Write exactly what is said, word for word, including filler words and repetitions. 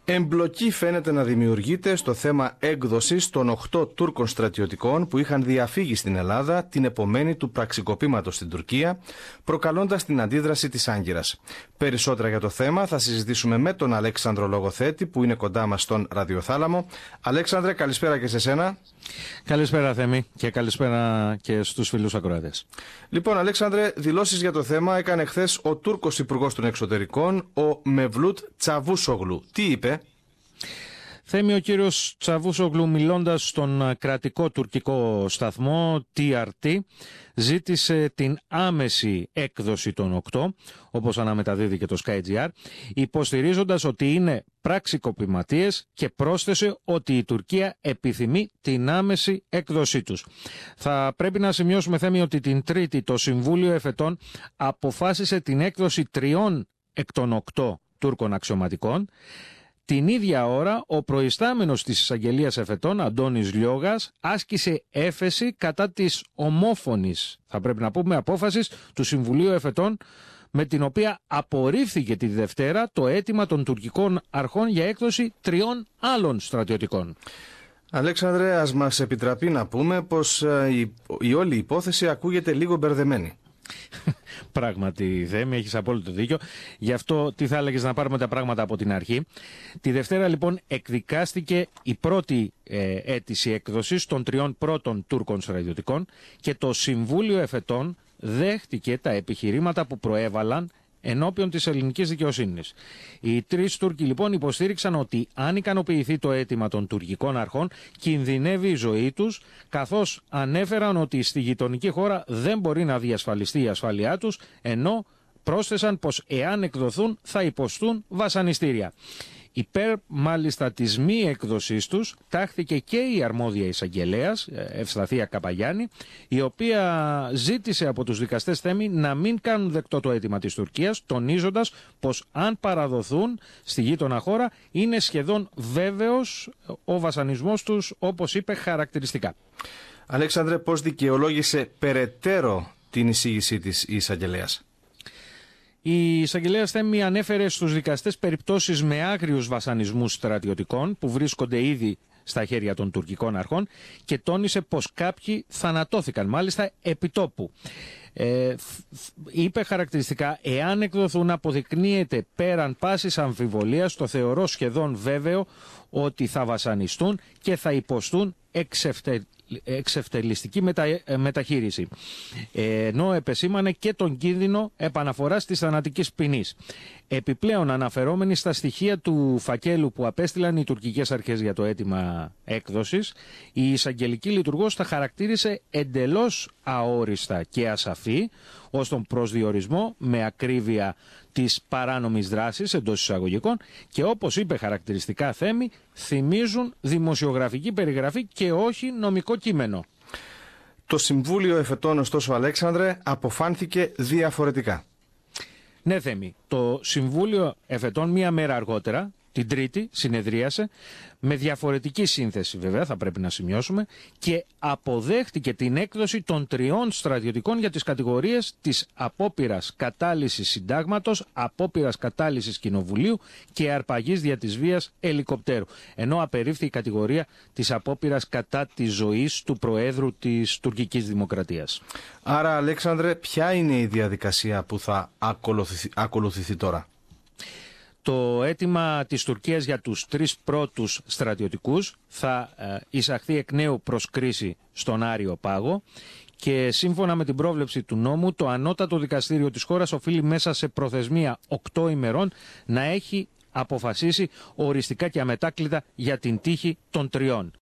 Εμπλοκή φαίνεται να δημιουργείται στο θέμα έκδοσης των οκτώ Τούρκων στρατιωτικών που είχαν διαφύγει στην Ελλάδα την επομένη του πραξικοπήματος στην Τουρκία, προκαλώντας την αντίδραση της Άγκυρας. Περισσότερα για το θέμα θα συζητήσουμε με τον Αλέξανδρο Λογοθέτη που είναι κοντά μας στον ραδιοθάλαμο. Αλέξανδρε, καλησπέρα και σε σένα. Καλησπέρα Θέμη και καλησπέρα και στους φίλους ακροατές. Λοιπόν, Αλέξανδρε, δηλώσεις για το θέμα έκανε χθες ο Τούρκος Υπουργός των Εξωτερικών, ο Μευλούτ Τσαβούσογλου. Τι είπε? Θέμη, ο κύριος Τσαβούσογλου, μιλώντας στον κρατικό τουρκικό σταθμό τι αρ τι, ζήτησε την άμεση έκδοση των οκτώ, όπως αναμεταδίδει και το Sky.gr, υποστηρίζοντας ότι είναι πραξικοπηματίες και πρόσθεσε ότι η Τουρκία επιθυμεί την άμεση έκδοσή τους. Θα πρέπει να σημειώσουμε, Θέμη, ότι την Τρίτη το Συμβούλιο Εφετών αποφάσισε την έκδοση τριών εκ των οκτώ Τούρκων αξιωματικών. Την ίδια ώρα, ο προϊστάμενος της εισαγγελίας Εφετών, Αντώνης Λιώγας, άσκησε έφεση κατά της ομόφωνης, θα πρέπει να πούμε, απόφασης του Συμβουλίου Εφετών, με την οποία απορρίφθηκε τη Δευτέρα το αίτημα των τουρκικών αρχών για έκδοση τριών άλλων στρατιωτικών. Αλέξανδρε, ας μας επιτραπεί να πούμε πως η, η όλη υπόθεση ακούγεται λίγο μπερδεμένη. Πράγματι, Θέμη, έχεις απόλυτο δίκιο. Γι' αυτό τι θα έλεγες να πάρουμε τα πράγματα από την αρχή. Τη Δευτέρα λοιπόν εκδικάστηκε η πρώτη ε, αίτηση έκδοσης των τριών πρώτων Τούρκων στρατιωτικών και το Συμβούλιο Εφετών δέχτηκε τα επιχειρήματα που προέβαλαν ενώπιον της ελληνικής δικαιοσύνης. Οι τρεις Τούρκοι λοιπόν υποστήριξαν ότι αν ικανοποιηθεί το αίτημα των τουρκικών αρχών κινδυνεύει η ζωή τους, καθώς ανέφεραν ότι στη γειτονική χώρα δεν μπορεί να διασφαλιστεί η ασφάλειά τους, ενώ πρόσθεσαν πως εάν εκδοθούν θα υποστούν βασανιστήρια. Υπέρ μάλιστα της μη έκδοσής τους τάχθηκε και η αρμόδια εισαγγελέας, Ευσταθία Καπαγιάννη, η οποία ζήτησε από τους δικαστές, Θέμη, να μην κάνουν δεκτό το αίτημα της Τουρκίας, τονίζοντας πως αν παραδοθούν στη γείτονα χώρα είναι σχεδόν βέβαιος ο βασανισμός τους, όπως είπε χαρακτηριστικά. Αλέξανδρε, πώς δικαιολόγησε περαιτέρω την εισήγησή της η εισαγγελέας? Η εισαγγελέας, Θέμη, ανέφερε στους δικαστές περιπτώσεις με άγριους βασανισμούς στρατιωτικών που βρίσκονται ήδη στα χέρια των τουρκικών αρχών και τόνισε πως κάποιοι θανατώθηκαν, μάλιστα επιτόπου. Ε, είπε χαρακτηριστικά, εάν εκδοθούν αποδεικνύεται πέραν πάσης αμφιβολίας, το θεωρώ σχεδόν βέβαιο ότι θα βασανιστούν και θα υποστούν εξευτε... εξευτελιστική μετα... μεταχείριση. Ε, ενώ επεσήμανε και τον κίνδυνο επαναφοράς της θανατικής ποινής. Επιπλέον, αναφερόμενοι στα στοιχεία του φακέλου που απέστειλαν οι τουρκικές αρχές για το αίτημα έκδοσης, η εισαγγελική λειτουργός τα χαρακτήρισε εντελώς αόριστα και ασαφή ως τον προσδιορισμό με ακρίβεια της παράνομης δράσης εντός εισαγωγικών και, όπως είπε χαρακτηριστικά, Θέμη, θυμίζουν δημοσιογραφική περιγραφή και όχι νομικό κείμενο. Το Συμβούλιο Εφετών, ωστόσο, Αλέξανδρε, αποφάνθηκε διαφορετικά. Ναι, Θέμη, το Συμβούλιο Εφετών μία μέρα αργότερα, την Τρίτη, συνεδρίασε με διαφορετική σύνθεση, βέβαια, θα πρέπει να σημειώσουμε, και αποδέχτηκε την έκδοση των τριών στρατιωτικών για τις κατηγορίες της απόπειρας κατάλυσης συντάγματος, απόπειρας κατάλυσης κοινοβουλίου και αρπαγής δια της βίας ελικοπτέρου, ενώ απερίφθη η κατηγορία της απόπειρας κατά της ζωής του Προέδρου της τουρκικής δημοκρατίας. Άρα, Αλέξανδρε, ποια είναι η διαδικασία που θα ακολουθηθεί, ακολουθηθεί τώρα? Το αίτημα της Τουρκίας για τους τρεις πρώτους στρατιωτικούς θα εισαχθεί εκ νέου προς κρίση στον Άριο Πάγο και σύμφωνα με την πρόβλεψη του νόμου το ανώτατο δικαστήριο της χώρας οφείλει μέσα σε προθεσμία οκτώ ημερών να έχει αποφασίσει οριστικά και αμετάκλητα για την τύχη των τριών.